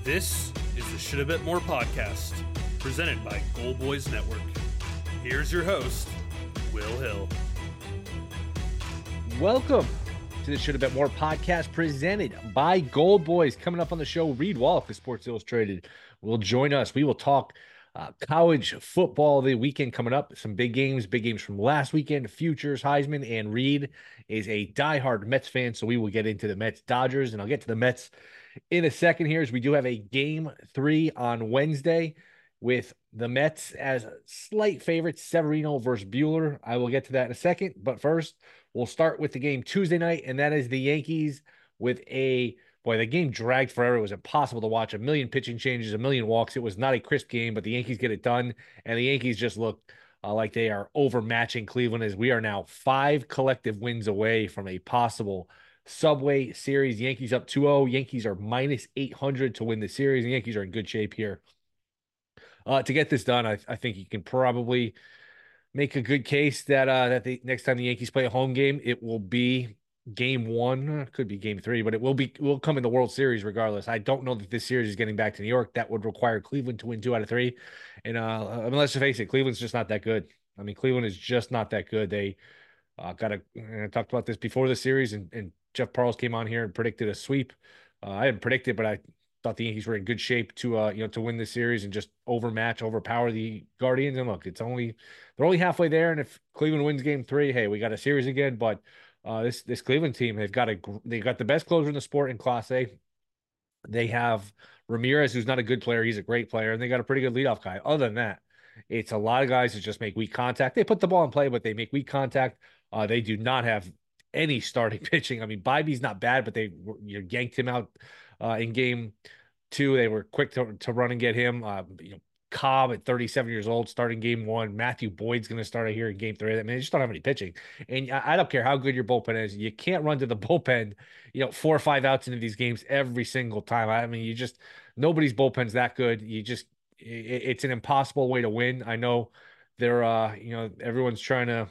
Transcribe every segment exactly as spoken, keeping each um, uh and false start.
This is the Should a Bit More podcast, presented by Goal Boys Network. Here's your host, Will Hill. Welcome to the Should a Bit More podcast, presented by Gold Boys. Coming up on the show, Reed Wallach of Sports Illustrated will join us. We will talk uh, college football the weekend coming up. Some big games, big games from last weekend, futures, Heisman, and Reed is a diehard Mets fan, so we will get into the Mets Dodgers, and I'll get to the Mets in a second here, as we do have a game three on Wednesday with the Mets as slight favorites, Severino versus Buehler. I will get to that in a second, but first, we'll start with the game Tuesday night, and that is the Yankees with a, boy, the game dragged forever. It was impossible to watch. A million pitching changes, a million walks. It was not a crisp game, but the Yankees get it done, and the Yankees just look uh, like they are overmatching Cleveland, as we are now five collective wins away from a possible Subway Series. Yankees up two oh. Yankees are minus eight hundred to win the series. The Yankees are in good shape here. Uh, to get this done, I, I think you can probably make a good case that uh, that the next time the Yankees play a home game, it will be game one. It could be game three, but it will be will come in the World Series regardless. I don't know that this series is getting back to New York. That would require Cleveland to win two out of three. And uh, I mean, let's just face it, Cleveland's just not that good. I mean, Cleveland is just not that good. They uh, got a. I talked about this before the series, and, and Jeff Parles came on here and predicted a sweep. Uh, I didn't predict it, but I thought the Yankees were in good shape to uh you know to win this series and just overmatch, overpower the Guardians. And look, it's only they're only halfway there, and if Cleveland wins game three, hey, we got a series again. But uh this this Cleveland team, they've got a they got the best closer in the sport in Class A. They have Ramirez, who's not a good player, he's a great player, and they got a pretty good leadoff guy. Other than that, it's a lot of guys that just make weak contact. They put the ball in play, but they make weak contact. Uh, they do not have any starting pitching. I mean, Bybee's not bad, but they you know, yanked him out uh, in game two. They were quick to, to run and get him. Uh, you know, Cobb at thirty-seven years old, starting game one. Matthew Boyd's going to start here in game three. I mean, they just don't have any pitching. And I, I don't care how good your bullpen is. You can't run to the bullpen, you know, four or five outs into these games every single time. I mean, you just, nobody's bullpen's that good. You just, it, it's an impossible way to win. I know they're, uh, you know, everyone's trying to,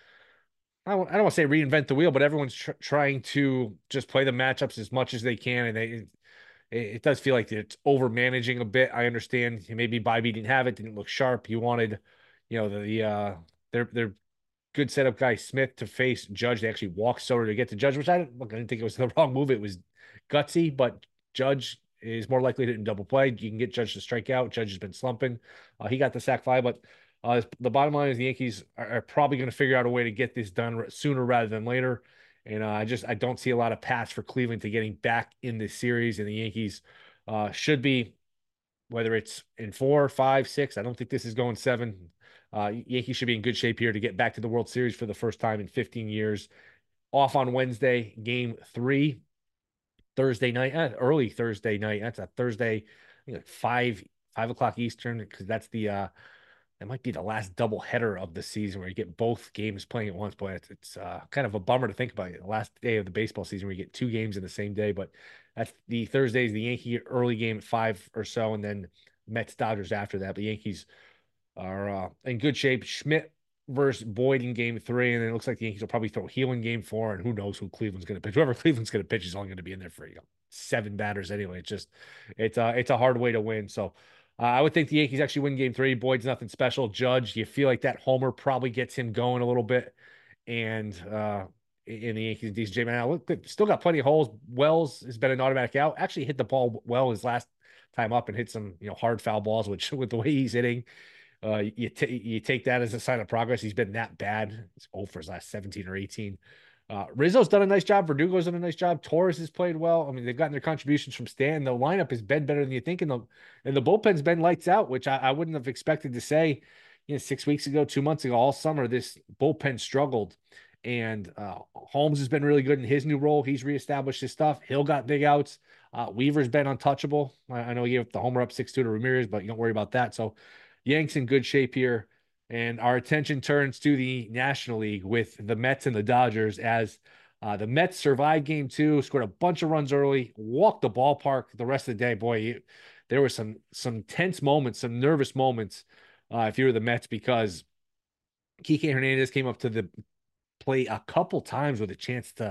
I don't, I don't want to say reinvent the wheel, but everyone's tr- trying to just play the matchups as much as they can. And they, it, it does feel like it's over managing a bit. I understand maybe Bybee didn't have it, didn't look sharp. You wanted, you know, the, the uh, their, their good setup guy Smith to face Judge. They actually walked Soto to get to Judge, which I didn't, look, I didn't think it was the wrong move. It was gutsy, but Judge is more likely to double play. You can get Judge to strike out. Judge has been slumping. Uh, he got the sack fly, but uh, the bottom line is the Yankees are, are probably going to figure out a way to get this done sooner rather than later. And uh, I just I don't see a lot of paths for Cleveland to getting back in this series. And the Yankees uh, should be, whether it's in four, five, six. I don't think this is going seven. Uh, Yankees should be in good shape here to get back to the World Series for the first time in fifteen years. Off on Wednesday, game three, Thursday night, uh, early Thursday night. That's a Thursday, I think like five five o'clock Eastern, because that's the uh, that might be the last double header of the season where you get both games playing at once. Boy, it's, it's uh, kind of a bummer to think about it. The last day of the baseball season where you get two games in the same day. But that's the Thursdays, the Yankee early game at five or so, and then Mets Dodgers after that. The Yankees are uh, in good shape. Schmidt versus Boyd in game three, and then it looks like the Yankees will probably throw Heel in game four, and who knows who Cleveland's going to pitch. Whoever Cleveland's going to pitch is only going to be in there for you know, seven batters anyway. It's just it's uh, it's a hard way to win. So Uh, I would think the Yankees actually win game three. Boyd's nothing special. Judge, you feel like that homer probably gets him going a little bit. And uh, in the Yankees, D J, man, look, they've still got plenty of holes. Wells has been an automatic out. Actually hit the ball well his last time up and hit some you know hard foul balls, which with the way he's hitting, uh, you, t- you take that as a sign of progress. He's been that bad. He's oh for his last seventeen or eighteen. Uh, Rizzo's done a nice job. Verdugo's done a nice job. Torres has played well. I mean, they've gotten their contributions from Stan. The lineup has been better than you think, and the and the bullpen's been lights out, which I, I wouldn't have expected to say. You know, six weeks ago, two months ago, all summer, this bullpen struggled, and uh, Holmes has been really good in his new role. He's reestablished his stuff. Hill got big outs. Uh, Weaver's been untouchable. I, I know he gave the homer up six two to Ramirez, but you don't worry about that. So, Yanks in good shape here. And our attention turns to the National League with the Mets and the Dodgers as uh, the Mets survived game two, scored a bunch of runs early, walked the ballpark the rest of the day. Boy, you, there were some some tense moments, some nervous moments uh, if you were the Mets, because Kike Hernandez came up to the plate a couple times with a chance to,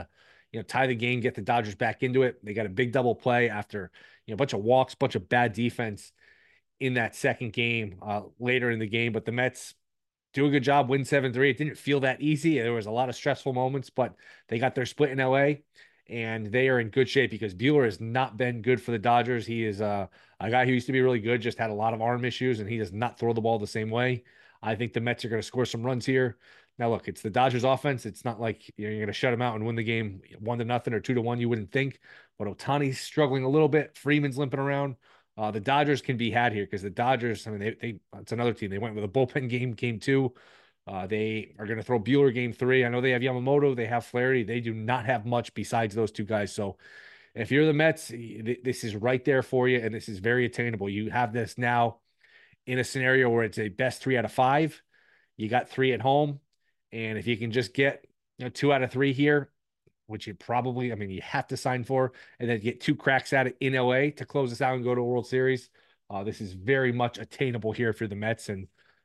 you know, tie the game, get the Dodgers back into it. They got a big double play after, you know, a bunch of walks, bunch of bad defense in that second game uh, later in the game. But the Mets do a good job, win seven three. It didn't feel that easy. There was a lot of stressful moments, but they got their split in L A, and they are in good shape because Buehler has not been good for the Dodgers. He is uh, a guy who used to be really good, just had a lot of arm issues, and he does not throw the ball the same way. I think the Mets are going to score some runs here. Now, look, it's the Dodgers offense. It's not like you're going to shut them out and win the game one to nothing or two to one. You wouldn't think, but Ohtani's struggling a little bit. Freeman's limping around. Uh, the Dodgers can be had here because the Dodgers, I mean, they, they it's another team. They went with a bullpen game, game two. Uh, they are going to throw Buehler game three. I know they have Yamamoto, they have Flaherty. They do not have much besides those two guys. So if you're the Mets, this is right there for you, and this is very attainable. You have this now in a scenario where it's a best three out of five. You got three at home, and if you can just get, you know, two out of three here, which you probably, I mean, you have to sign for, and then get two cracks at it in L A to close this out and go to a World Series. Uh, this is very much attainable here for the Mets, and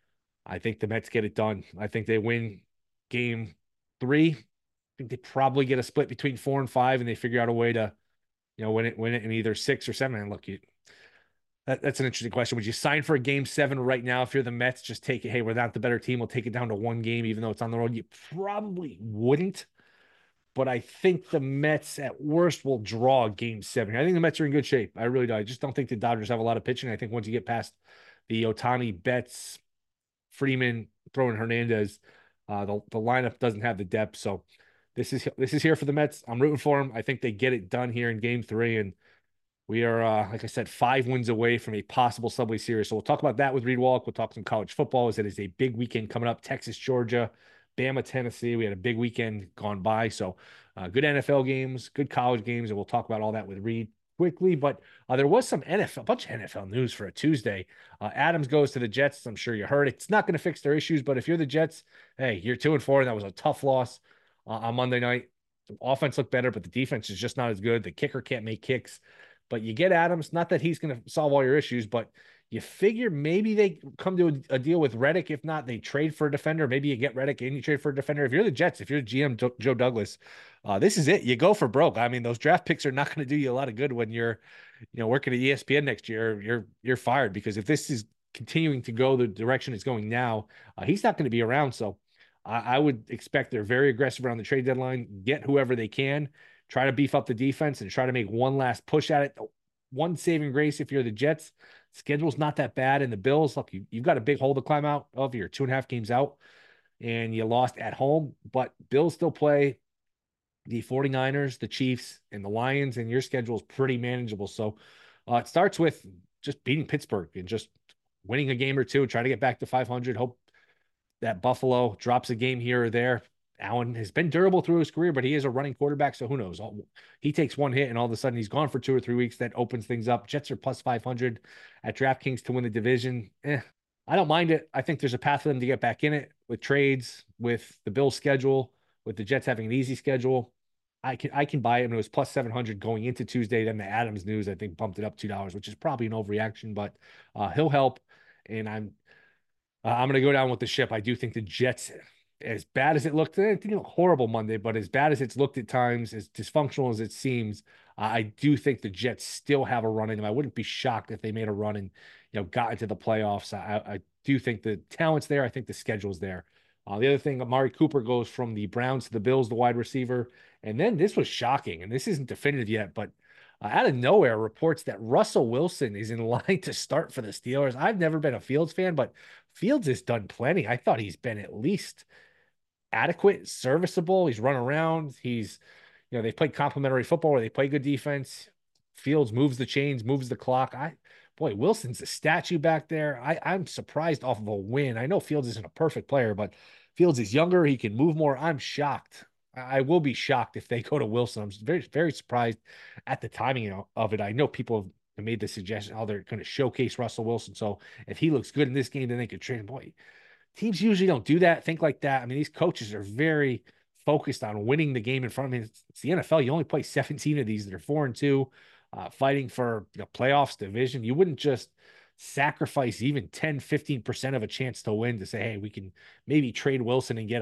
I think the Mets get it done. I think they win game three. I think they probably get a split between four and five, and they figure out a way to, you know, win it, win it in either six or seven. And look, you, that, that's an interesting question. Would you sign for a game seven right now if you're the Mets? Just take it. Hey, we're not the better team. We'll take it down to one game, even though it's on the road. You probably wouldn't. But I think the Mets at worst will draw game seven. I think the Mets are in good shape. I really do. I just don't think the Dodgers have a lot of pitching. I think once you get past the Ohtani, Betts, Freeman, throwing Hernandez, uh, the, the lineup doesn't have the depth. So this is this is here for the Mets. I'm rooting for them. I think they get it done here in game three. And we are, uh, like I said, five wins away from a possible Subway Series. So we'll talk about that with Reed Wallach. We'll talk some college football as it is a big weekend coming up. Texas, Georgia, Bama, Tennessee. We had a big weekend gone by. So uh, good N F L games, good college games, and we'll talk about all that with Reed quickly. But uh, there was some N F L, a bunch of N F L news for a Tuesday. Uh, Adams goes to the Jets. I'm sure you heard it. It's not going to fix their issues, but if you're the Jets, hey, you're two and four, and that was a tough loss uh, on Monday night. The offense looked better, but the defense is just not as good. The kicker can't make kicks. But you get Adams, not that he's going to solve all your issues, but you figure maybe they come to a, a deal with Reddick. If not, they trade for a defender. Maybe you get Reddick and you trade for a defender. If you're the Jets, if you're G M Do- Joe Douglas, uh, this is it. You go for broke. I mean, those draft picks are not going to do you a lot of good when you're, you know, working at E S P N next year. You're you're fired because if this is continuing to go the direction it's going now, uh, he's not going to be around. So I, I would expect they're very aggressive around the trade deadline. Get whoever they can. Try to beef up the defense and try to make one last push at it. One saving grace if you're the Jets, schedule's not that bad. And the Bills, look, you, you've got a big hole to climb out of. You're two and a half games out, and you lost at home. But Bills still play the 49ers, the Chiefs, and the Lions, and your schedule is pretty manageable. So uh, it starts with just beating Pittsburgh and just winning a game or two, try to get back to five hundred. Hope that Buffalo drops a game here or there. Allen has been durable through his career, but he is a running quarterback, so who knows? He takes one hit, and all of a sudden he's gone for two or three weeks. That opens things up. Jets are plus five hundred at DraftKings to win the division. Eh, I don't mind it. I think there's a path for them to get back in it with trades, with the Bills' schedule, with the Jets having an easy schedule. I can I can buy it, and it was plus seven hundred going into Tuesday. Then the Adams news, I think, bumped it up two dollars, which is probably an overreaction, but uh, he'll help, and I'm uh, I'm going to go down with the ship. I do think the Jets, as bad as it looked, it didn't look horrible Monday, but as bad as it's looked at times, as dysfunctional as it seems, uh, I do think the Jets still have a run in them. I wouldn't be shocked if they made a run and, you know, got into the playoffs. I, I do think the talent's there. I think the schedule's there. Uh, the other thing, Amari Cooper goes from the Browns to the Bills, the wide receiver. And then this was shocking, and this isn't definitive yet, but uh, out of nowhere, reports that Russell Wilson is in line to start for the Steelers. I've never been a Fields fan, but Fields has done plenty. I thought he's been at least adequate, serviceable. He's run around. He's, you know, they play complementary football where they play good defense. Fields moves the chains, moves the clock. I, boy, Wilson's a statue back there. I, I'm surprised off of a win. I know Fields isn't a perfect player, but Fields is younger. He can move more. I'm shocked. I will be shocked if they go to Wilson. I'm very, very surprised at the timing of it. I know people have made the suggestion, oh, they're going to showcase Russell Wilson. So if he looks good in this game, then they could trade him. Boy, teams usually don't do that, think like that. I mean, these coaches are very focused on winning the game in front of me. It's, it's the N F L. You only play seventeen of these that are four and two, uh, fighting for the playoffs division. You wouldn't just sacrifice even ten, fifteen percent of a chance to win to say, hey, we can maybe trade Wilson and get a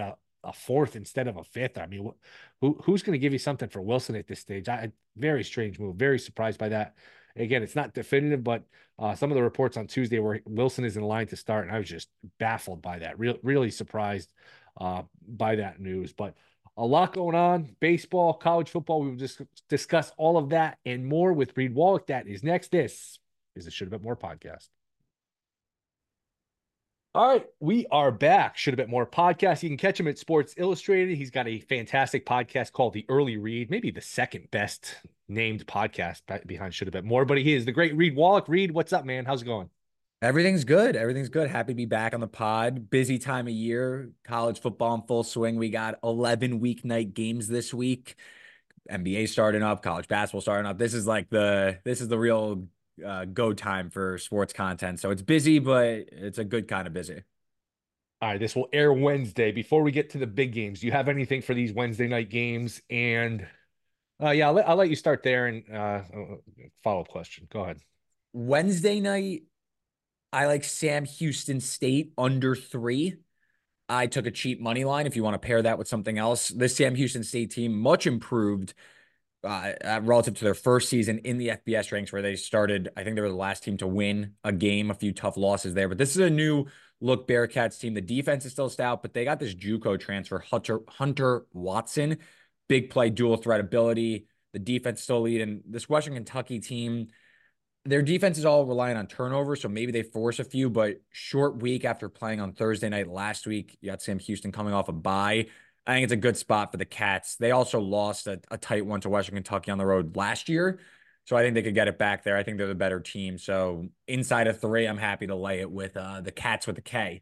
a fourth instead of a fifth. I mean, who who's going to give you something for Wilson at this stage? I very strange move. Very surprised by that. Again, it's not definitive, but uh, some of the reports on Tuesday where Wilson is in line to start, and I was just baffled by that. Real, really surprised uh, by that news. But a lot going on. Baseball, college football. We will just discuss all of that and more with Reed Wallach. That is next. This is the Should Have Been More podcast. All right, we are back. Should Have Been More podcast. You can catch him at Sports Illustrated. He's got a fantastic podcast called The Early Read, maybe the second best named podcast behind Should Have Been More. But he is the great Reed Wallach. Reed, what's up, man? How's it going? Everything's good. Everything's good. Happy to be back on the pod. Busy time of year. College football in full swing. We got eleven weeknight games this week. N B A starting up. College basketball starting up. This is like the this is the real uh, go time for sports content. So it's busy, but it's a good kind of busy. All right, this will air Wednesday. Before we get to the big games, do you have anything for these Wednesday night games? And uh, yeah, I'll let, I'll let you start there and uh, follow-up question. Go ahead. Wednesday night, I like Sam Houston State under three. I took a cheap money line. If you want to pair that with something else, this Sam Houston State team, much improved uh, uh, relative to their first season in the F B S ranks, where they started. I think they were the last team to win a game, a few tough losses there. But this is a new look Bearcats team. The defense is still stout, but they got this JUCO transfer, Hunter, Hunter Watson, big play, dual threat ability. The defense still leading. This Western Kentucky team, their defense is all relying on turnover, so maybe they force a few, but short week after playing on Thursday night last week. You got Sam Houston coming off a bye. I think it's a good spot for the Cats. They also lost a, a tight one to Western Kentucky on the road last year, so I think they could get it back there. I think they're the better team. So inside of three, I'm happy to lay it with uh, the Cats with a K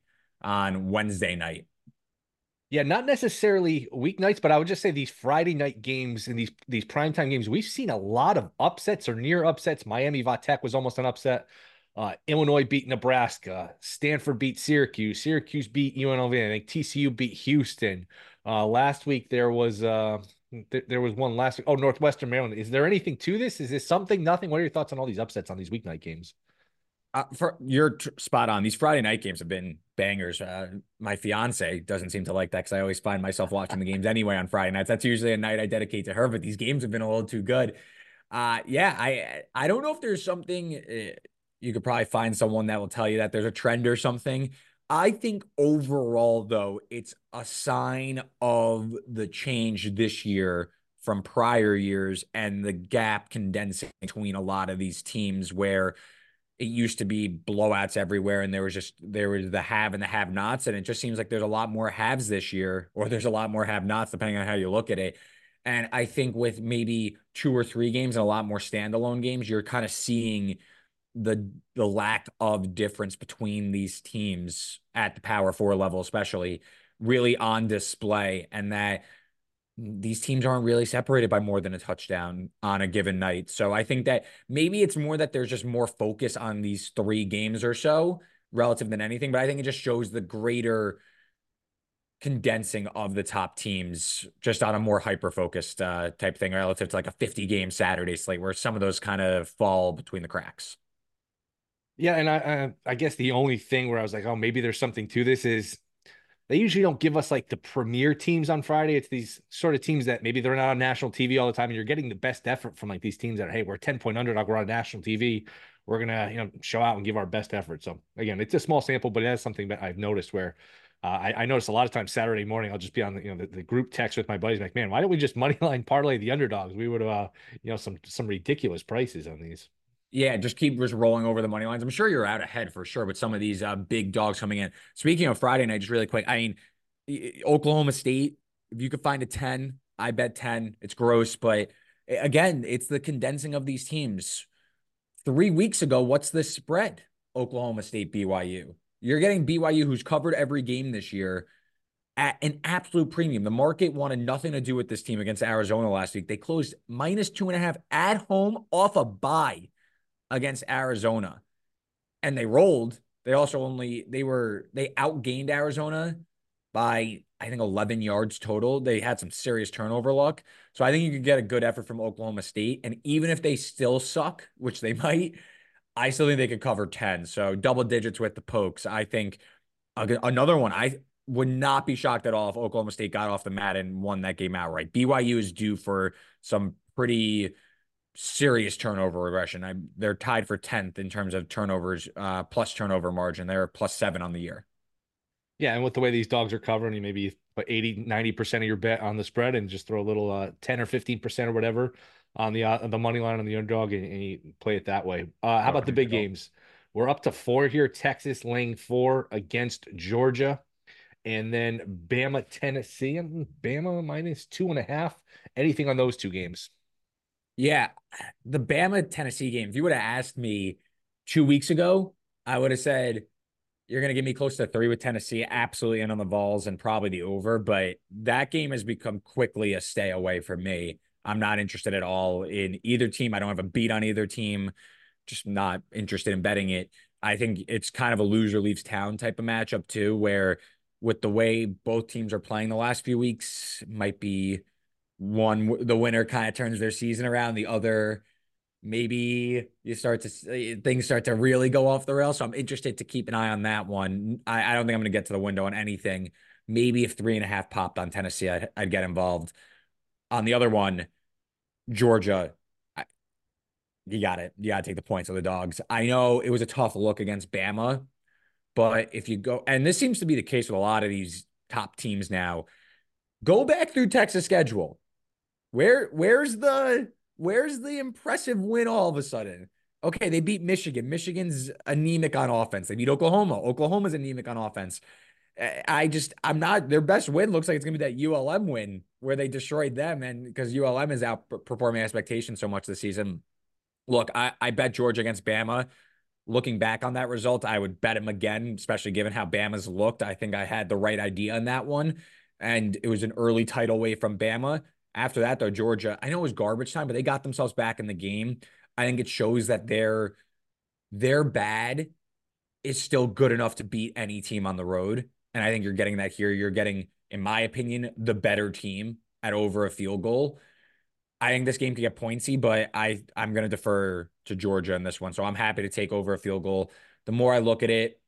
on Wednesday night. Yeah, not necessarily weeknights, but I would just say these Friday night games and these these primetime games, we've seen a lot of upsets or near upsets. Miami Vatech was almost an upset. Uh, Illinois beat Nebraska. Stanford beat Syracuse. Syracuse beat U N L V. I think T C U beat Houston. Uh, last week there was uh, th- there was one last week. Oh, Northwestern Maryland. Is there anything to this? Is this something? Nothing? What are your thoughts on all these upsets on these weeknight games? Uh, for you're t- spot on. These Friday night games have been bangers. Uh, my fiance doesn't seem to like that because I always find myself watching the games anyway on Friday nights. That's usually a night I dedicate to her, but these games have been a little too good. Uh, yeah, I I don't know if there's something uh, you could probably find someone that will tell you that there's a trend or something. I think overall, though, it's a sign of the change this year from prior years and the gap condensing between a lot of these teams where it used to be blowouts everywhere, and there was just there was the have and the have-nots, and it just seems like there's a lot more haves this year, or there's a lot more have-nots, depending on how you look at it. And I think with maybe two or three games and a lot more standalone games, you're kind of seeing the the lack of difference between these teams at the Power Four level, especially, really on display, and that these teams aren't really separated by more than a touchdown on a given night. So I think that maybe it's more that there's just more focus on these three games or so relative than anything. But I think it just shows the greater condensing of the top teams just on a more hyper-focused uh, type thing relative to like a fifty game Saturday slate where some of those kind of fall between the cracks. Yeah, and I, I I guess the only thing where I was like, oh, maybe there's something to this is they usually don't give us like the premier teams on Friday. It's these sort of teams that maybe they're not on national T V all the time, and you're getting the best effort from like these teams that are, hey, we're ten point underdog, we're on national T V, we're gonna you know show out and give our best effort. So again, it's a small sample, but it is something that I've noticed where uh, I, I notice a lot of times Saturday morning I'll just be on the you know the, the group text with my buddies like, man, why don't we just money line parlay the underdogs? We would have uh, you know some some ridiculous prices on these. Yeah, just keep just rolling over the money lines. I'm sure you're out ahead for sure with some of these uh, big dogs coming in. Speaking of Friday night, just really quick, I mean, Oklahoma State, if you could find a ten, I bet ten. It's gross, but again, it's the condensing of these teams. Three weeks ago, what's the spread? Oklahoma State, B Y U. You're getting B Y U, who's covered every game this year, at an absolute premium. The market wanted nothing to do with this team against Arizona last week. They closed minus two and a half at home off a bye against Arizona, and they rolled. They also only, they were, they outgained Arizona by, I think, eleven yards total. They had some serious turnover luck. So I think you could get a good effort from Oklahoma State. And even if they still suck, which they might, I still think they could cover ten. So double digits with the pokes. I think another one, I would not be shocked at all if Oklahoma State got off the mat and won that game outright. B Y U is due for some pretty serious turnover regression. I, they're tied for tenth in terms of turnovers, uh, plus turnover margin. They're plus seven on the year. Yeah, and with the way these dogs are covering, you maybe put eighty, ninety percent of your bet on the spread and just throw a little uh, ten or fifteen percent or whatever on the uh, the money line on the underdog and, and you play it that way. Uh, how about the big games? We're up to four here. Texas laying four against Georgia. And then Bama, Tennessee, and Bama minus two and a half. Anything on those two games? Yeah, the Bama Tennessee game. If you would have asked me two weeks ago, I would have said you're going to give me close to three with Tennessee, absolutely in on the Vols and probably the over. But that game has become quickly a stay away for me. I'm not interested at all in either team. I don't have a beat on either team. Just not interested in betting it. I think it's kind of a loser leaves town type of matchup too, where with the way both teams are playing the last few weeks, might be one, the winner kind of turns their season around. The other, maybe you start to, things start to really go off the rails. So I'm interested to keep an eye on that one. I, I don't think I'm going to get to the window on anything. Maybe if three and a half popped on Tennessee, I'd, I'd get involved. On the other one, Georgia, I, you got it. You got to take the points of the dogs. I know it was a tough look against Bama, but if you go, and this seems to be the case with a lot of these top teams now, go back through Texas schedule. Where, where's the, where's the impressive win all of a sudden? Okay, they beat Michigan. Michigan's anemic on offense. They beat Oklahoma. Oklahoma's anemic on offense. I just, I'm not, their best win looks like it's going to be that U L M win where they destroyed them. And because U L M is outperforming expectations so much this season. Look, I, I bet Georgia against Bama. Looking back on that result, I would bet him again, especially given how Bama's looked. I think I had the right idea on that one. And it was an early title away from Bama. After that, though, Georgia, I know it was garbage time, but they got themselves back in the game. I think it shows that they're, they're bad is still good enough to beat any team on the road. And I think you're getting that here. You're getting, in my opinion, the better team at over a field goal. I think this game could get pointsy, but I, I'm going to defer to Georgia in this one. So I'm happy to take over a field goal. The more I look at it,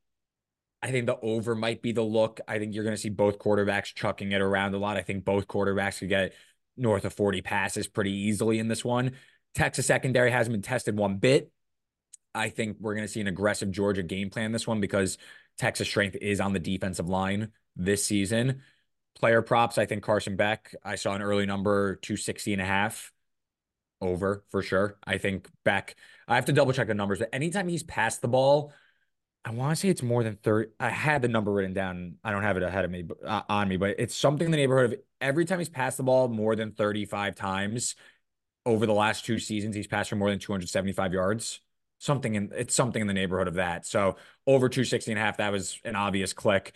I think the over might be the look. I think you're going to see both quarterbacks chucking it around a lot. I think both quarterbacks could get north of forty passes pretty easily in this one. Texas secondary hasn't been tested one bit. I think we're going to see an aggressive Georgia game plan this one because Texas strength is on the defensive line this season. Player props, I think Carson Beck, I saw an early number, two sixty and a half over for sure. I think Beck, I have to double check the numbers, but anytime he's passed the ball, I want to say it's more than thirty. I had the number written down. I don't have it ahead of me, uh, on me, but it's something in the neighborhood of every time he's passed the ball more than thirty-five times over the last two seasons, he's passed for more than two hundred seventy-five yards. Something in, it's something in the neighborhood of that. So over two sixty and a half, that was an obvious click.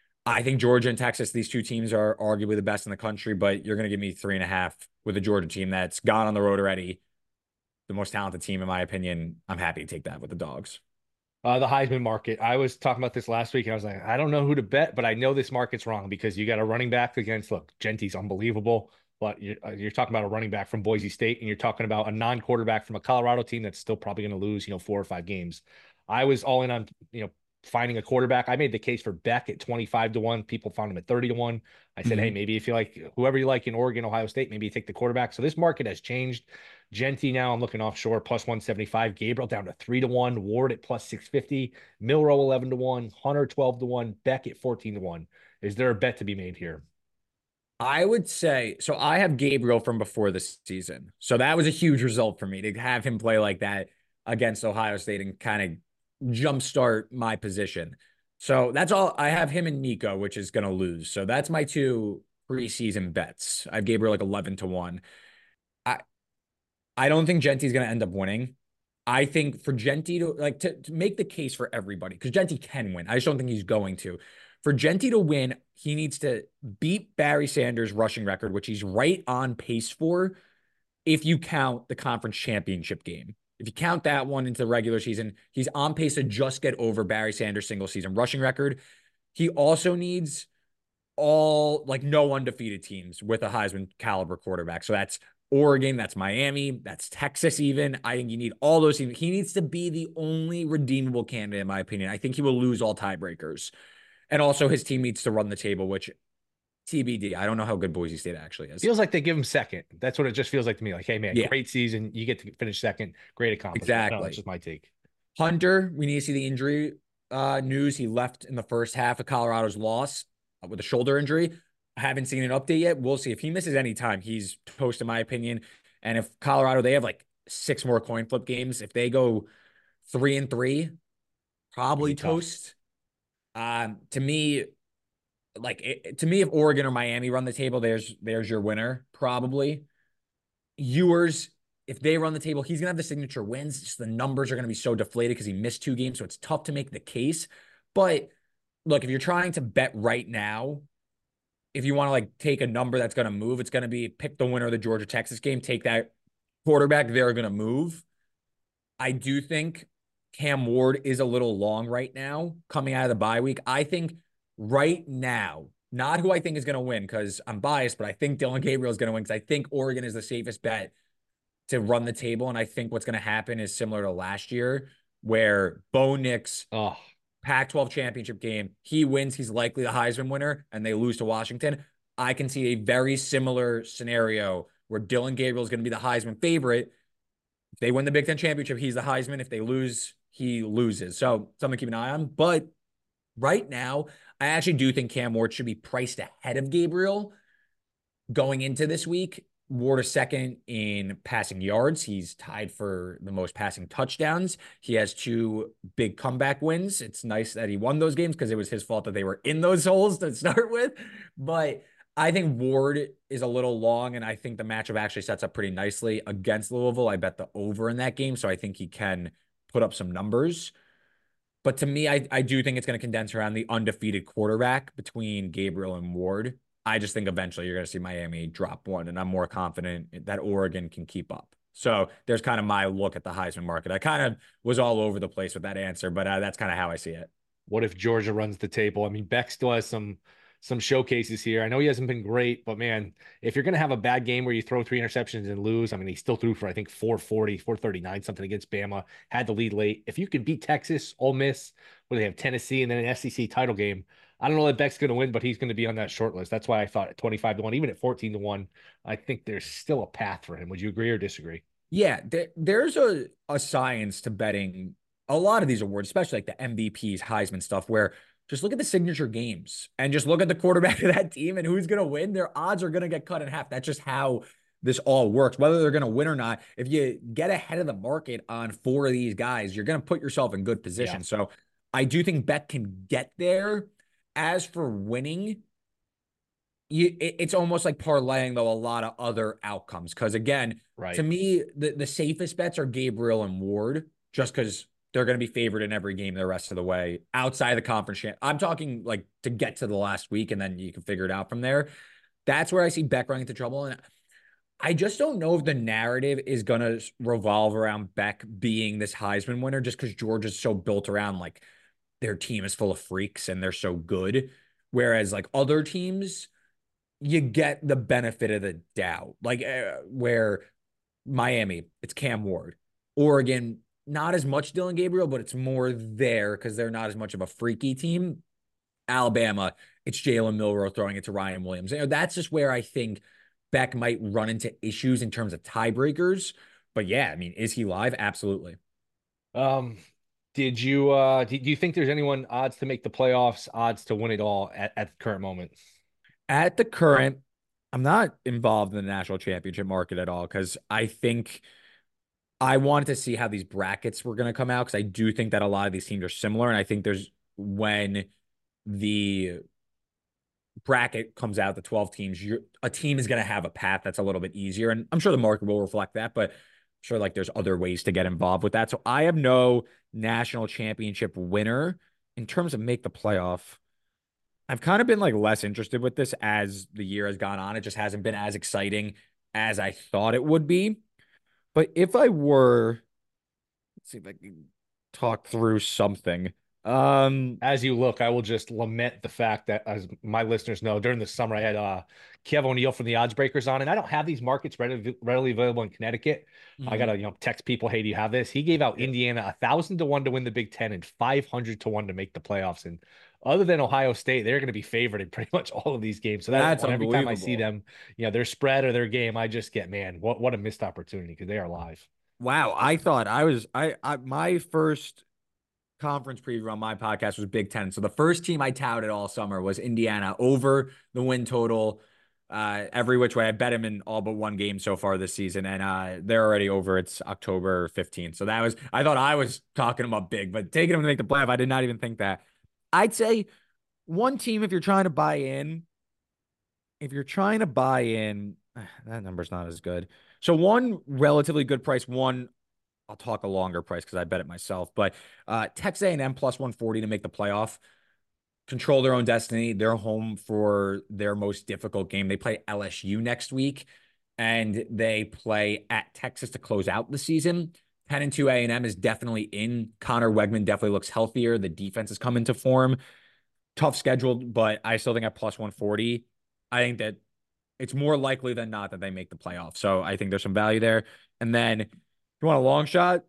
I think Georgia and Texas, these two teams are arguably the best in the country, but you're going to give me three and a half with a Georgia team that's gone on the road already. The most talented team, in my opinion. I'm happy to take that with the dogs. Uh, the Heisman market. I was talking about this last week. And I was like, I don't know who to bet, but I know this market's wrong because you got a running back against, look, Genty's unbelievable, but you're, you're talking about a running back from Boise State and you're talking about a non-quarterback from a Colorado team that's still probably going to lose, you know, four or five games. I was all in on, you know, finding a quarterback. I made the case for Beck at twenty-five to one. People found him at thirty to one. I said, mm-hmm. hey, maybe if you like whoever you like in Oregon, Ohio State, maybe you take the quarterback. So this market has changed. Genty now, I'm looking offshore, plus one seventy-five. Gabriel down to three to one. Ward at plus six fifty. Milrow eleven to one. Hunter twelve to one. Beck at fourteen to one. Is there a bet to be made here? I would say, so I have Gabriel from before this season. So that was a huge result for me to have him play like that against Ohio State and kind of jumpstart my position. So that's all. I have him and Nico, which is going to lose. So that's my two preseason bets. I have Gabriel like eleven to one. I I don't think Genty's going to end up winning. I think for Genty to like to, to make the case for everybody, because Genty can win. I just don't think he's going to. For Genty to win, he needs to beat Barry Sanders' rushing record, which he's right on pace for if you count the conference championship game. If you count that one into the regular season, he's on pace to just get over Barry Sanders' single season rushing record. He also needs all, like, no undefeated teams with a Heisman caliber quarterback. So that's Oregon, that's Miami, that's Texas even. I think you need all those teams. He needs to be the only redeemable candidate, in my opinion. I think he will lose all tiebreakers. And also his team needs to run the table, which T B D. I don't know how good Boise State actually is. Feels like they give him second. That's what it just feels like to me. Like, hey, man, Yeah. great season. You get to finish second. Great accomplishment. Exactly. That's just my take. Hunter, we need to see the injury uh, news. He left in the first half of Colorado's loss with a shoulder injury. I haven't seen an update yet. We'll see. If he misses any time, he's toast in my opinion. And if Colorado, they have like six more coin flip games. If they go three and three, probably toast. Um, to me, like it, to me, if Oregon or Miami run the table, there's there's your winner probably. Ewers, if they run the table, he's gonna have the signature wins. Just the numbers are gonna be so deflated because he missed two games, so it's tough to make the case. But look, if you're trying to bet right now, if you want to like take a number that's gonna move, it's gonna be pick the winner of the Georgia Texas game, take that quarterback, they're gonna move. I do think Cam Ward is a little long right now coming out of the bye week. I think right now, not who I think is going to win because I'm biased, but I think Dillon Gabriel is going to win because I think Oregon is the safest bet to run the table. And I think what's going to happen is similar to last year where Bo Nix, oh. Pac twelve championship game, he wins. He's likely the Heisman winner and they lose to Washington. I can see a very similar scenario where Dillon Gabriel is going to be the Heisman favorite. If they win the Big Ten championship, he's the Heisman. If they lose, he loses. So something to keep an eye on. But right now, I actually do think Cam Ward should be priced ahead of Gabriel going into this week. Ward is second in passing yards. He's tied for the most passing touchdowns. He has two big comeback wins. It's nice that he won those games because it was his fault that they were in those holes to start with. But I think Ward is a little long, and I think the matchup actually sets up pretty nicely against Louisville. I bet the over in that game, so I think he can put up some numbers. But to me, I, I do think it's going to condense around the undefeated quarterback between Gabriel and Ward. I just think eventually you're going to see Miami drop one, and I'm more confident that Oregon can keep up. So there's kind of my look at the Heisman market. I kind of was all over the place with that answer, but uh, that's kind of how I see it. What if Georgia runs the table? I mean, Beck still has some some showcases here. I know he hasn't been great, but man, if you're going to have a bad game where you throw three interceptions and lose, I mean, he still threw for, I think, four forty, four thirty-nine, something against Bama, had the lead late. If you could beat Texas, Ole Miss, where they have Tennessee, and then an S E C title game, I don't know that Beck's going to win, but he's going to be on that short list. That's why I thought at twenty-five to one, even at fourteen to one, I think there's still a path for him. Would you agree or disagree? Yeah, there, there's a, a science to betting a lot of these awards, especially like the M V Ps, Heisman stuff, where just look at the signature games and just look at the quarterback of that team and who's going to win. Their odds are going to get cut in half. That's just how this all works, whether they're going to win or not. If you get ahead of the market on four of these guys, you're going to put yourself in good position. Yeah. So I do think Beck can get there. As for winning, you, it, it's almost like parlaying, though, a lot of other outcomes. Because, again, right. to me, the, the safest bets are Gabriel and Ward, just because they're going to be favored in every game the rest of the way outside of the conference. I'm talking like to get to the last week, and then you can figure it out from there. That's where I see Beck running into trouble. And I just don't know if the narrative is going to revolve around Beck being this Heisman winner, just because Georgia's so built around like their team is full of freaks and they're so good. Whereas like other teams, you get the benefit of the doubt. Like uh, where Miami, it's Cam Ward. Oregon, not as much Dillon Gabriel, but it's more there because they're not as much of a freaky team. Alabama, it's Jalen Milroe throwing it to Ryan Williams. You know, that's just where I think Beck might run into issues in terms of tiebreakers. But yeah, I mean, is he live? Absolutely. Um, did you uh do you think there's anyone odds to make the playoffs, odds to win it all at, at the current moment? At the current, I'm not involved in the national championship market at all because I think I wanted to see how these brackets were going to come out because I do think that a lot of these teams are similar. And I think there's when the bracket comes out, the twelve teams, you're, a team is going to have a path that's a little bit easier. And I'm sure the market will reflect that, but I'm sure like there's other ways to get involved with that. So I have no national championship winner in terms of make the playoff. I've kind of been like less interested with this as the year has gone on. It just hasn't been as exciting as I thought it would be. But if I were, let's see if I can talk through something. Um, as you look, I will just lament the fact that, as my listeners know, during the summer I had uh Kev O'Neill from the Odds Breakers on, and I don't have these markets readily, readily available in Connecticut. Mm-hmm. I gotta you know text people, hey, do you have this? He gave out yeah. Indiana a thousand to one to win the Big Ten and five hundred to one to make the playoffs. And other than Ohio State, they're going to be favored in pretty much all of these games. So that That's one, every time I see unbelievable. them, you know, their spread or their game, I just get, man, what what a missed opportunity because they are live. Wow, I thought I was I, I my first conference preview on my podcast was Big Ten. So the first team I touted all summer was Indiana over the win total. Uh, every which way. I bet him in all but one game so far this season, and uh, they're already over. It's October fifteenth. So that was, I thought I was talking them up big, but taking them to make the playoff, I did not even think that. I'd say one team, if you're trying to buy in, if you're trying to buy in, that number's not as good. So one relatively good price, one I'll talk a longer price because I bet it myself. But uh, Texas A and M plus one forty to make the playoff. Control their own destiny. They're home for their most difficult game. They play L S U next week, and they play at Texas to close out the season. ten and two A and M is definitely in. Connor Wegman definitely looks healthier. The defense has come into form. Tough scheduled, but I still think at plus one forty, I think that it's more likely than not that they make the playoff. So I think there's some value there. And then if you want a long shot,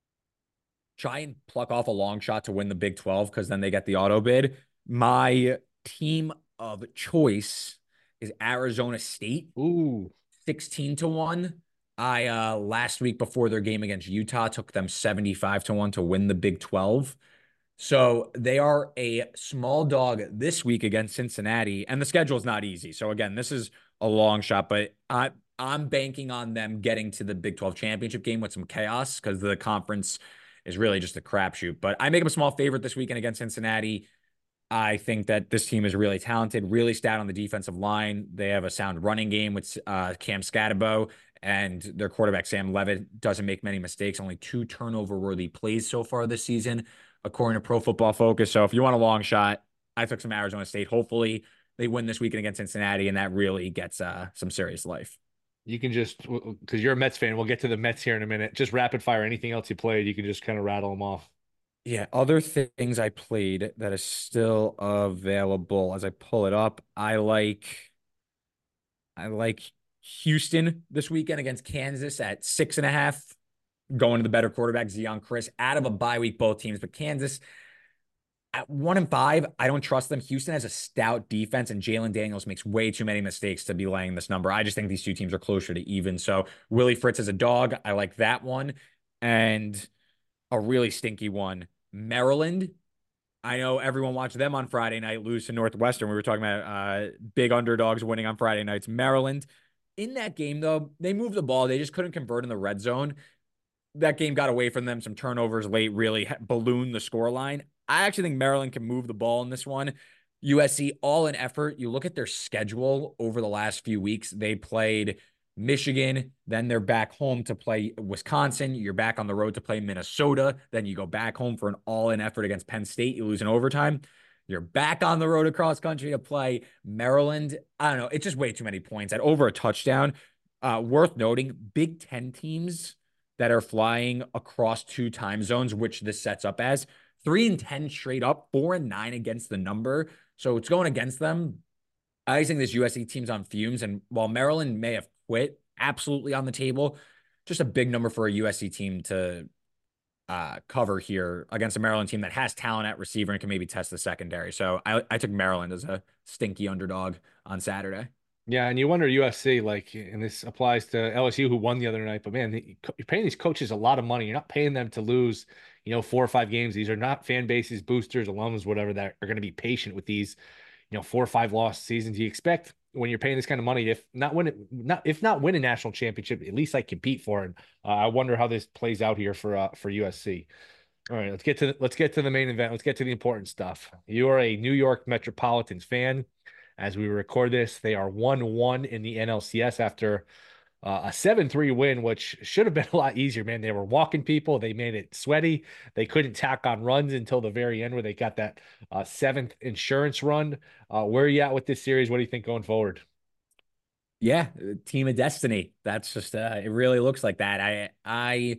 try and pluck off a long shot to win the Big twelve because then they get the auto bid. My team of choice is Arizona State. Ooh, sixteen to one. I uh last week before their game against Utah took them seventy-five to one to win the Big twelve. So they are a small dog this week against Cincinnati, and the schedule is not easy. So again, this is a long shot, but I I'm banking on them getting to the Big twelve championship game with some chaos because the conference is really just a crapshoot. But I make them a small favorite this weekend against Cincinnati. I think that this team is really talented, really stout on the defensive line. They have a sound running game with uh, Cam Scatabo, and their quarterback, Sam Levitt, doesn't make many mistakes. Only two turnover-worthy plays so far this season, according to Pro Football Focus. So if you want a long shot, I took some Arizona State. Hopefully they win this weekend against Cincinnati, and that really gets uh, some serious life. you can just, because you're a Mets fan, we'll get to the Mets here in a minute. Just rapid fire. Anything else you played, you can just kind of rattle them off. Yeah, other things I played that is still available as I pull it up. I like I like Houston this weekend against Kansas at six and a half, going to the better quarterback, Zeon Chris, out of a bye week, both teams. But Kansas at one and five, I don't trust them. Houston has a stout defense, and Jalen Daniels makes way too many mistakes to be laying this number. I just think these two teams are closer to even. So Willie Fritz is a dog. I like that one. And a really stinky one, Maryland. I know everyone watched them on Friday night lose to Northwestern. We were talking about uh, big underdogs winning on Friday nights. Maryland, in that game, though, they moved the ball. They just couldn't convert in the red zone. That game got away from them. Some turnovers late really ballooned the scoreline. I actually think Maryland can move the ball in this one. U S C, all in effort. You look at their schedule over the last few weeks. They played Michigan, then they're back home to play Wisconsin. You're back on the road to play Minnesota. Then you go back home for an all-in effort against Penn State. You lose in overtime. You're back on the road across country to play Maryland. I don't know. It's just way too many points at over a touchdown. Uh, worth noting, Big Ten teams that are flying across two time zones, which this sets up as three and ten straight up, four and nine against the number. So it's going against them. I think this U S C team's on fumes. And while Maryland may have quit, absolutely on the table, just a big number for a U S C team to uh, cover here against a Maryland team that has talent at receiver and can maybe test the secondary. So I, I took Maryland as a stinky underdog on Saturday. Yeah, and you wonder U S C, like, and this applies to L S U who won the other night, but man, you're paying these coaches a lot of money. You're not paying them to lose, you know, four or five games. These are not fan bases, boosters, alums, whatever, that are going to be patient with these, you know, four or five loss seasons. You expect when you're paying this kind of money, if not win it, not if not win a national championship, at least like compete for it. Uh, I wonder how this plays out here for uh, for U S C. All right, let's get to the, let's get to the main event. Let's get to the important stuff. You are a New York Metropolitans fan. As we record this, they are one one in the N L C S after uh, a seven three win, which should have been a lot easier, man. They were walking people. They made it sweaty. They couldn't tack on runs until the very end where they got that uh, seventh insurance run. Uh, where are you at with this series? What do you think going forward? Yeah, team of destiny. That's just uh, it really looks like that. I I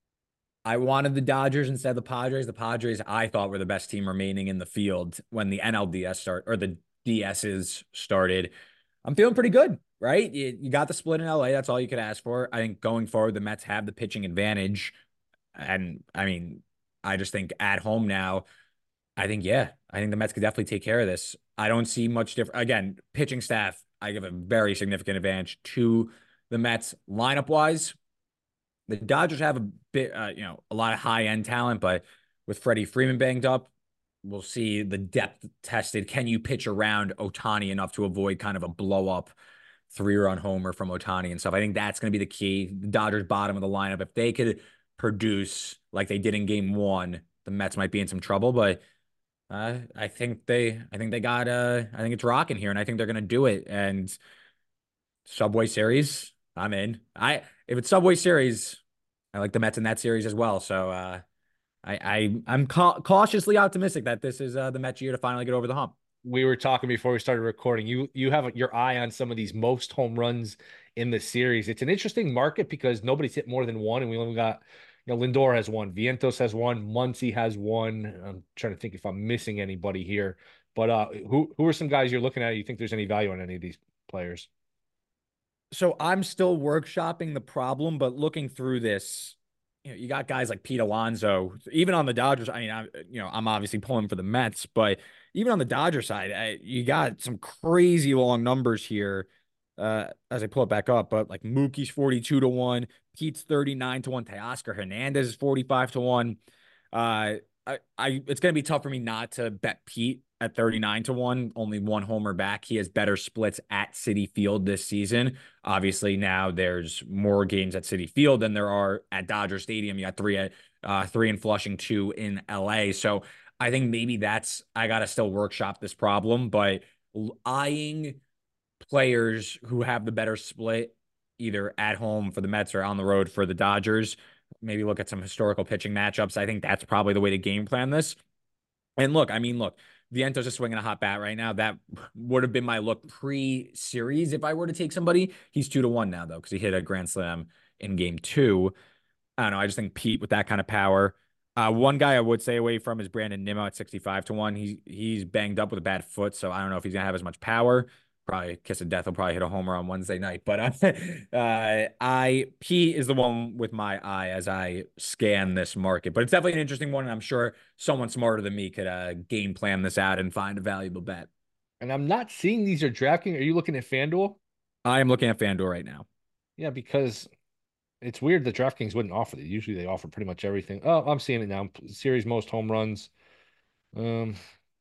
I wanted the Dodgers instead of the Padres. The Padres I thought were the best team remaining in the field when the N L D S start or the D S's started. I'm feeling pretty good, right? You, you got the split in L A. That's all you could ask for. I think going forward, the Mets have the pitching advantage. And I mean, I just think at home now, I think, yeah, I think the Mets could definitely take care of this. I don't see much different. Again, pitching staff, I give a very significant advantage to the Mets lineup wise. The Dodgers have a bit, uh, you know, a lot of high end talent, but with Freddie Freeman banged up, we'll see the depth tested. Can you pitch around Ohtani enough to avoid kind of a blow up three run homer from Ohtani and stuff? I think that's going to be the key. The Dodgers bottom of the lineup, if they could produce like they did in game one, the Mets might be in some trouble, but uh, I think they, I think they got, uh, I think it's rocking here, and I think they're gonna do it. And Subway Series, I'm in. I if it's Subway Series, I like the Mets in that series as well. So uh, I, I, I'm ca cautiously optimistic that this is uh, the Mets year to finally get over the hump. We were talking before we started recording. You you have your eye on some of these most home runs in the series. It's an interesting market because nobody's hit more than one, and we only got, you know, Lindor has one, Vientos has one, Muncy has one. I'm trying to think if I'm missing anybody here. But uh, who who are some guys you're looking at? You think there's any value on any of these players? So I'm still workshopping the problem, but looking through this, you know, you got guys like Pete Alonso, even on the Dodgers. I mean, I, you know, I'm obviously pulling for the Mets, but even on the Dodger side, I, you got some crazy long numbers here. Uh, as I pull it back up, but like Mookie's forty-two to one, Pete's thirty-nine to one, Teoscar Hernandez is forty-five to one. Uh, I, I, it's going to be tough for me not to bet Pete at thirty-nine to one, only one homer back. He has better splits at Citi Field this season. Obviously, now there's more games at Citi Field than there are at Dodger Stadium. You got three at uh, three in Flushing, two in L A. So I think maybe that's, I got to still workshop this problem, but eyeing players who have the better split either at home for the Mets or on the road for the Dodgers, maybe look at some historical pitching matchups. I think that's probably the way to game plan this. And look, I mean, look, Vientos is swinging a hot bat right now. That would have been my look pre-series if I were to take somebody. He's two to one now, though, because he hit a grand slam in game two. I don't know. I just think Pete with that kind of power. Uh, one guy I would stay away from is Brandon Nimmo at sixty-five to one. He's he's banged up with a bad foot, so I don't know if he's gonna have as much power. Probably kiss of death. He'll probably hit a homer on Wednesday night. But uh, uh, I Pete is the one with my eye as I scan this market. But it's definitely an interesting one, and I'm sure someone smarter than me could uh, game plan this out and find a valuable bet. And I'm not seeing these are DraftKings. Are you looking at FanDuel? I am looking at FanDuel right now. Yeah, because it's weird that DraftKings wouldn't offer it. Usually they offer pretty much everything. Oh, I'm seeing it now. Series most home runs. Um,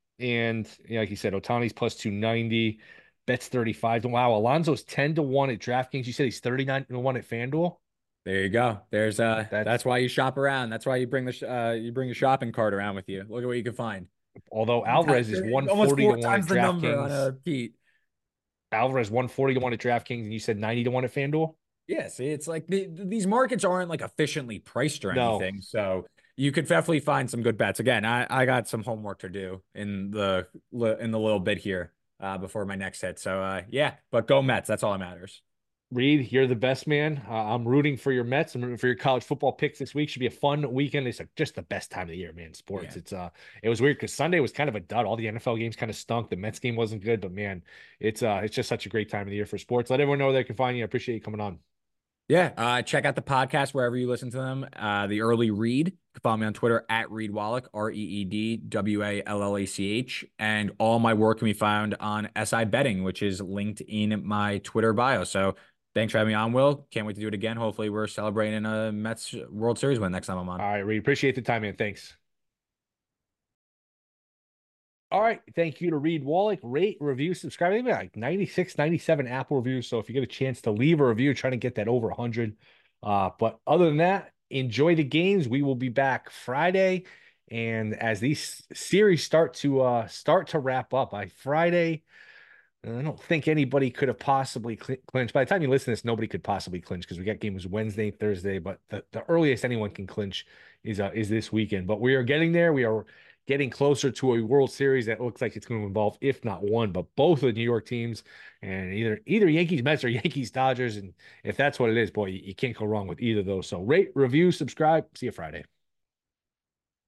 and yeah, like you said, Otani's plus two ninety, bets thirty-five to wow. Alonso's ten to one at DraftKings. You said he's thirty-nine to one at FanDuel. There you go. There's uh That's, that's why you shop around. That's why you bring the uh you bring your shopping cart around with you. Look at what you can find. although Alvarez is one forty to one at DraftKings. Pete. Alvarez one forty to one at DraftKings, and you said ninety to one at FanDuel. Yeah, see, it's like the, these markets aren't like efficiently priced or No. anything. So you could definitely find some good bets. Again, I, I got some homework to do in the in the little bit here uh, before my next hit. So uh, yeah, but go Mets. That's all that matters. Reed, you're the best man. Uh, I'm rooting for your Mets. I'm rooting for your college football picks this week. Should be a fun weekend. It's like just the best time of the year, man. Sports. Yeah. It's uh, it was weird because Sunday was kind of a dud. All the N F L games kind of stunk. The Mets game wasn't good, but man, it's uh, it's just such a great time of the year for sports. Let everyone know where they can find you. I appreciate you coming on. Yeah, uh, check out the podcast wherever you listen to them. Uh, the Early Read. You can follow me on Twitter at Reed Wallach, R E E D W A L L A C H. And all my work can be found on S I Betting, which is linked in my Twitter bio. So thanks for having me on, Will. Can't wait to do it again. Hopefully we're celebrating a Mets World Series win next time I'm on. All right, Reed. Appreciate the time, man. Thanks. All right. Thank you to Reed Wallach. Rate, review, subscribe. Maybe like ninety-six, ninety-seven Apple reviews. So if you get a chance to leave a review, trying to get that over one hundred. Uh, but other than that, enjoy the games. We will be back Friday. And as these series start to uh, start to wrap up by Friday, I don't think anybody could have possibly cl clinched. By the time you listen to this, nobody could possibly clinch because we got games Wednesday, Thursday. But the, the earliest anyone can clinch is uh, is this weekend. But we are getting there. We are getting closer to a World Series that looks like it's going to involve, if not one, but both of the New York teams, and either either Yankees, Mets, or Yankees, Dodgers. And if that's what it is, boy, you, you can't go wrong with either of those. So rate, review, subscribe. See you Friday.